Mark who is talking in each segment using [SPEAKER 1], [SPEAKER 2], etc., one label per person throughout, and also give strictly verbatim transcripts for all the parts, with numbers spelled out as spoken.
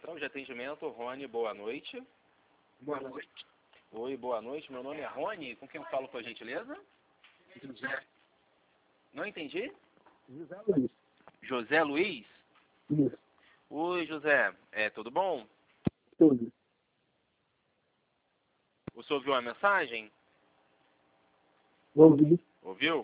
[SPEAKER 1] Central de Atendimento, Rony, boa noite.
[SPEAKER 2] Boa noite.
[SPEAKER 1] Oi, boa noite. Meu nome é Rony. Com quem eu falo, por gentileza?
[SPEAKER 2] José.
[SPEAKER 1] Não entendi?
[SPEAKER 2] José Luiz.
[SPEAKER 1] José Luiz?
[SPEAKER 2] Isso.
[SPEAKER 1] Oi, José. É, tudo bom?
[SPEAKER 2] Tudo.
[SPEAKER 1] O senhor ouviu a mensagem?
[SPEAKER 2] Ouvi.
[SPEAKER 1] Ouviu?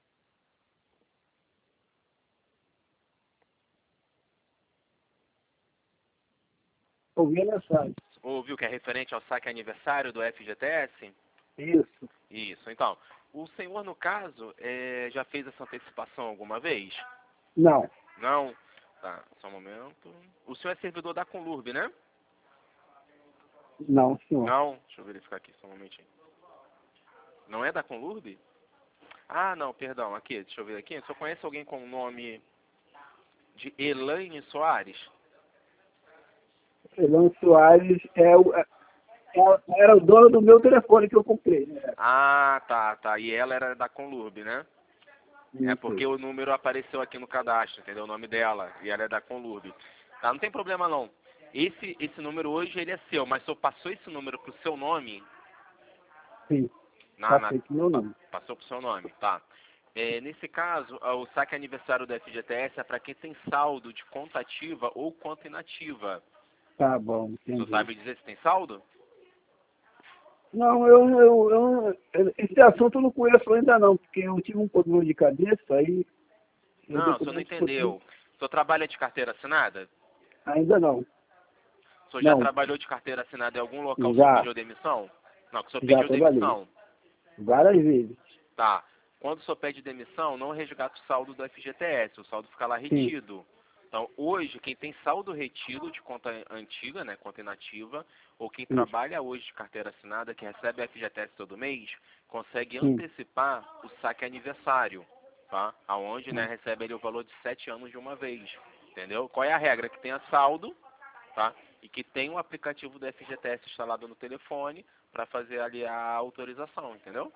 [SPEAKER 2] Ouvi a mensagem.
[SPEAKER 1] Ouviu que é referente ao saque aniversário do F G T S?
[SPEAKER 2] Isso.
[SPEAKER 1] Isso. Então, o senhor, no caso, é, já fez essa antecipação alguma vez?
[SPEAKER 2] Não.
[SPEAKER 1] Não? Tá, só um momento. O senhor é servidor da Conlurb, né?
[SPEAKER 2] Não, senhor.
[SPEAKER 1] Não? Deixa eu verificar aqui, só um momentinho. Não é da Conlurb? Ah, não, perdão. Aqui, deixa eu ver aqui. O senhor conhece alguém com o nome de Elaine Soares?
[SPEAKER 2] Elano Soares é o, é, é- era o dono do meu telefone que eu comprei. Né?
[SPEAKER 1] Ah, tá, tá. E ela era da Conlurb, né? É
[SPEAKER 2] Isso.
[SPEAKER 1] porque o número apareceu aqui no cadastro, entendeu? O nome dela. E ela é da Conlurb. Tá, não tem problema não. Esse, esse número hoje, ele é seu, mas o senhor passou esse número pro seu nome?
[SPEAKER 2] Sim.
[SPEAKER 1] Na, na,
[SPEAKER 2] Passei com meu nome.
[SPEAKER 1] passou pro seu nome, tá. É, nesse caso, ah, o saque aniversário da F G T S é para quem tem saldo de conta ativa ou conta inativa.
[SPEAKER 2] Tá bom,
[SPEAKER 1] O senhor
[SPEAKER 2] entendi.
[SPEAKER 1] sabe dizer se tem saldo?
[SPEAKER 2] Não, eu, eu, eu, esse assunto eu não conheço ainda não, porque eu tive um problema de cabeça, aí... eu
[SPEAKER 1] Não, o senhor não
[SPEAKER 2] documento
[SPEAKER 1] entendeu. O senhor trabalha de carteira assinada?
[SPEAKER 2] Ainda não.
[SPEAKER 1] O senhor já
[SPEAKER 2] Não.
[SPEAKER 1] trabalhou de carteira assinada em algum local que o senhor
[SPEAKER 2] Já.
[SPEAKER 1] pediu demissão? Não, que o senhor
[SPEAKER 2] Já
[SPEAKER 1] pediu
[SPEAKER 2] trabalhei.
[SPEAKER 1] demissão.
[SPEAKER 2] Várias vezes.
[SPEAKER 1] Tá. Quando o senhor pede demissão, não resgata o saldo do F G T S, o saldo fica lá
[SPEAKER 2] Sim.
[SPEAKER 1] retido. Então, hoje, quem tem saldo retido de conta antiga, né, conta inativa, ou quem
[SPEAKER 2] Sim.
[SPEAKER 1] trabalha hoje de carteira assinada, que recebe F G T S todo mês, consegue
[SPEAKER 2] Sim.
[SPEAKER 1] antecipar o saque aniversário, tá? Aonde, né,
[SPEAKER 2] Sim.
[SPEAKER 1] recebe ali o valor de sete anos de uma vez, entendeu? Qual é a regra? Que tenha saldo, tá? E que tenha o aplicativo do F G T S instalado no telefone para fazer ali a autorização, entendeu?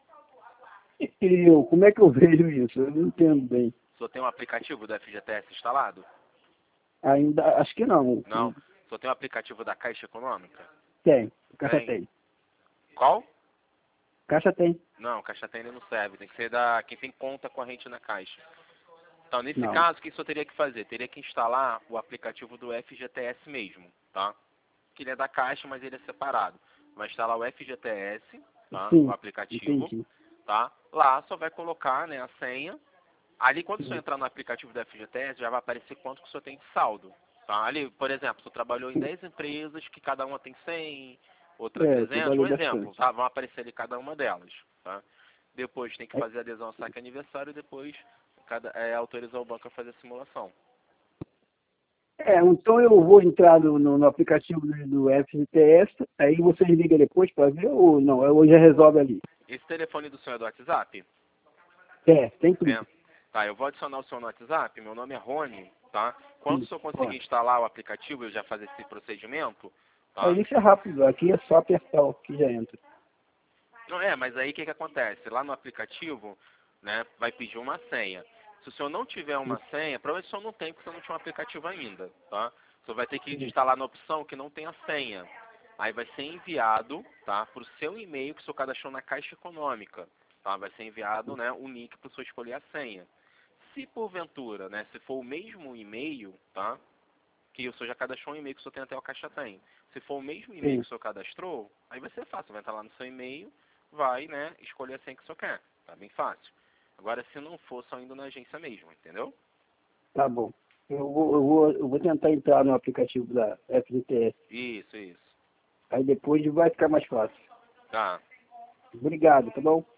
[SPEAKER 2] E eu, como é que eu vejo isso? Eu não entendo bem.
[SPEAKER 1] O senhor tem um aplicativo do F G T S instalado?
[SPEAKER 2] Ainda, acho que não.
[SPEAKER 1] Não. O senhor tem um aplicativo da Caixa Econômica?
[SPEAKER 2] Tem. Caixa
[SPEAKER 1] Tem.
[SPEAKER 2] tem.
[SPEAKER 1] Qual?
[SPEAKER 2] Caixa tem.
[SPEAKER 1] Não, Caixa tem ele não serve. Tem que ser da quem tem conta corrente na Caixa. Então, nesse
[SPEAKER 2] Não.
[SPEAKER 1] caso, o que o senhor teria que fazer? Teria que instalar o aplicativo do F G T S mesmo, tá? Que ele é da Caixa, mas ele é separado. Vai instalar o F G T S, tá? O
[SPEAKER 2] Sim.
[SPEAKER 1] aplicativo,
[SPEAKER 2] Entendi.
[SPEAKER 1] tá? Lá só vai colocar, né, a senha. Ali, quando o senhor
[SPEAKER 2] Sim.
[SPEAKER 1] entrar no aplicativo do F G T S, já vai aparecer quanto que o senhor tem de saldo. Tá? Ali, por exemplo, o senhor trabalhou em dez empresas, que cada uma tem cem, outra
[SPEAKER 2] É, eu
[SPEAKER 1] trezentos, um
[SPEAKER 2] trabalhei
[SPEAKER 1] exemplo,
[SPEAKER 2] bastante.
[SPEAKER 1] tá? Vão aparecer ali cada uma delas, tá? Depois tem que
[SPEAKER 2] É,
[SPEAKER 1] fazer adesão ao saque aniversário e depois cada, é, autorizar o banco a fazer a simulação.
[SPEAKER 2] é, então eu vou entrar no, no, no aplicativo do, do F G T S, aí vocês ligam depois para ver ou não? Ou já resolve ali?
[SPEAKER 1] Esse telefone do senhor é do WhatsApp?
[SPEAKER 2] É, tem tudo.
[SPEAKER 1] É. Tá, eu vou adicionar o senhor no WhatsApp, meu nome é Rony, tá? Quando o
[SPEAKER 2] Sim.
[SPEAKER 1] senhor
[SPEAKER 2] Ó,
[SPEAKER 1] conseguir instalar o aplicativo e já fazer esse procedimento,
[SPEAKER 2] é,
[SPEAKER 1] tá?
[SPEAKER 2] isso é rápido. Aqui é só apertar o que já entra.
[SPEAKER 1] Não é, mas aí o que que acontece? Lá no aplicativo, né, vai pedir uma senha. Se o senhor não tiver uma senha, provavelmente o senhor não tem, porque o senhor não tinha um aplicativo ainda, tá? O senhor vai ter que
[SPEAKER 2] Sim.
[SPEAKER 1] instalar na opção que não tem a senha. Aí vai ser enviado, tá, para o seu e-mail que o senhor cadastrou na Caixa Econômica, tá? Vai ser enviado, né, um link para o senhor escolher a senha. Se porventura, né, se for o mesmo e-mail, tá, que o senhor já cadastrou um e-mail que o senhor tem até o Caixa Tem. Se for o mesmo e-mail
[SPEAKER 2] Sim.
[SPEAKER 1] que o senhor cadastrou, aí vai ser fácil, vai entrar lá no seu e-mail, vai, né, escolher a senha que o senhor quer. Tá bem fácil. Agora, se não for, só indo na agência mesmo, entendeu?
[SPEAKER 2] Tá bom. Eu vou, eu vou, eu vou tentar entrar no aplicativo da F G T S.
[SPEAKER 1] Isso, isso.
[SPEAKER 2] Aí depois vai ficar mais fácil.
[SPEAKER 1] Tá.
[SPEAKER 2] Obrigado, tá bom?